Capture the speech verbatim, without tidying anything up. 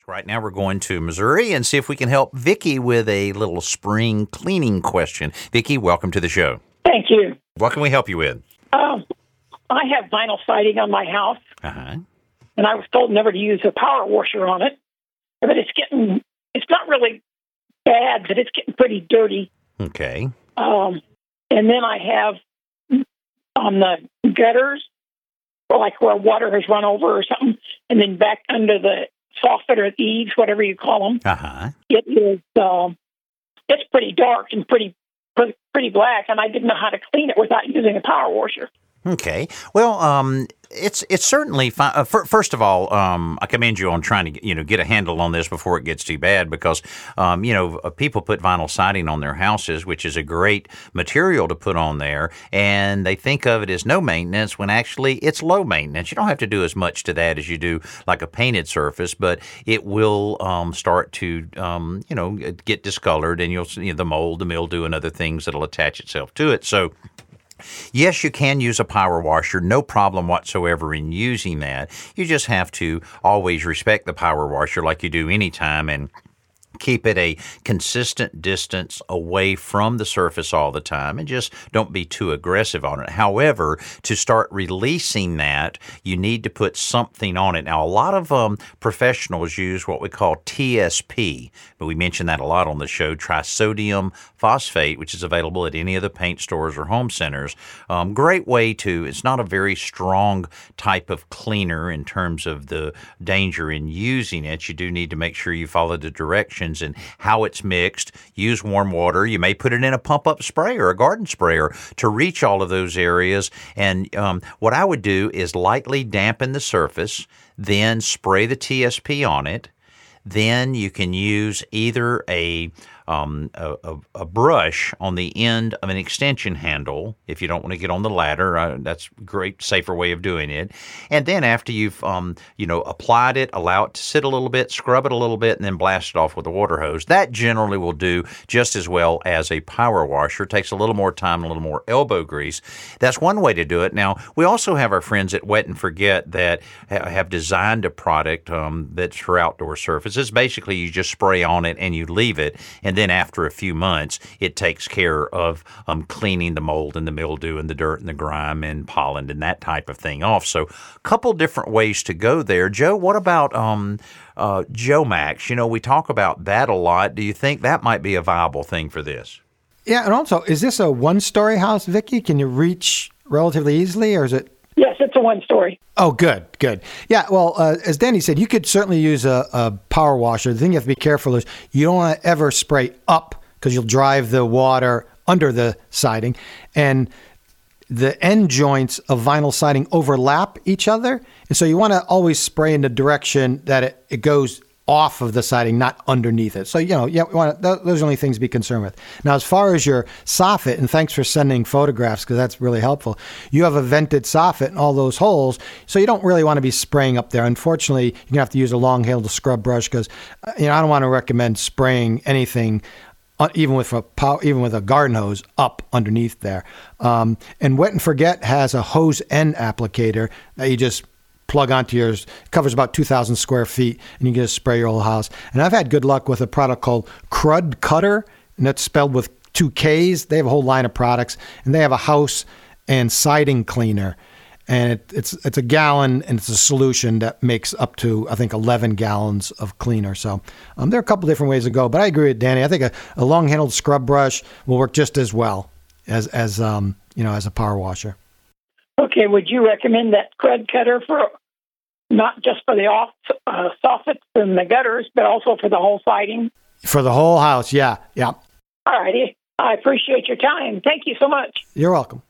Right now we're going to Missouri and see if we can help Vicki with a little spring cleaning question. Vicki, welcome to the show. Thank you. What can we help you with? Um, I have vinyl siding on my house, Uh-huh. and I was told never to use a power washer on it. But it's getting, it's not really bad, but it's getting pretty dirty. Okay. Um, and then I have on the gutters, like where water has run over or something, and then back under the soffit or eaves, whatever you call them. Uh-huh. It is, um, it's pretty dark and pretty, pretty, pretty black, and I didn't know how to clean it without using a power washer. Okay. Well, um, it's it's certainly fine. Uh, f- first of all, um, I commend you on trying to you know get a handle on this before it gets too bad, because um, you know uh, people put vinyl siding on their houses, which is a great material to put on there, and they think of it as no maintenance when actually it's low maintenance. You don't have to do as much to that as you do like a painted surface, but it will um, start to um, you know get discolored, and you'll see you know, the mold, the mildew, and other things that'll attach itself to it. So. Yes, you can use a power washer, no problem whatsoever in using that. You just have to always respect the power washer like you do anytime and keep it a consistent distance away from the surface all the time, and just don't be too aggressive on it. However, to start releasing that, you need to put something on it. Now, a lot of um, professionals use what we call T S P, but we mention that a lot on the show, trisodium phosphate, which is available at any of the paint stores or home centers. Um, great way to, it's not a very strong type of cleaner in terms of the danger in using it. You do need to make sure you follow the directions and how it's mixed. Use warm water. You may put it in a pump-up sprayer, a garden sprayer, to reach all of those areas. And um, what I would do is lightly dampen the surface, then spray the T S P on it. Then you can use either a Um, a, a, a brush on the end of an extension handle if you don't want to get on the ladder. Uh, that's a great, safer way of doing it. And then after you've, um, you know, applied it, allow it to sit a little bit, scrub it a little bit, and then blast it off with a water hose. That generally will do just as well as a power washer. It takes a little more time, a little more elbow grease. That's one way to do it. Now, we also have our friends at Wet and Forget that ha- have designed a product um, that's for outdoor surfaces. Basically, you just spray on it and you leave it, and then after a few months, it takes care of um, cleaning the mold and the mildew and the dirt and the grime and pollen and that type of thing off. So a couple different ways to go there. Joe, what about um, uh, Jomax? You know, we talk about that a lot. Do you think that might be a viable thing for this? Yeah, and also, is this a one-story house, Vicki? Can you reach relatively easily, or is it? Yes, it's a one-story. Oh, good, good. Yeah, well, uh, as Danny said, you could certainly use a, a power washer. The thing you have to be careful is you don't want to ever spray up because you'll drive the water under the siding. And the end joints of vinyl siding overlap each other. And so you want to always spray in the direction that it, it goes off of the siding, not underneath it. So, you know, you want to, those are the only things to be concerned with. Now, as far as your soffit, and thanks for sending photographs because that's really helpful, you have a vented soffit in all those holes, so you don't really want to be spraying up there. Unfortunately, you're going to have to use a long-handled scrub brush because, you know, I don't want to recommend spraying anything Uh, even with a power, even with a garden hose up underneath there. Um, and Wet and Forget has a hose end applicator that you just plug onto yours. It covers about two thousand square feet, and you can just spray your whole house. And I've had good luck with a product called Crud Cutter, and that's spelled with two K's. They have a whole line of products, and they have a house and siding cleaner. And it, it's it's a gallon, and it's a solution that makes up to, I think, eleven gallons of cleaner. So um, there are a couple different ways to go. But I agree with Danny. I think a, a long-handled scrub brush will work just as well as, as um, you know, as a power washer. Okay, would you recommend that Crud Cutter for not just for the off uh, soffits and the gutters, but also for the whole siding? For the whole house, yeah, yeah. All righty. I appreciate your time. Thank you so much. You're welcome.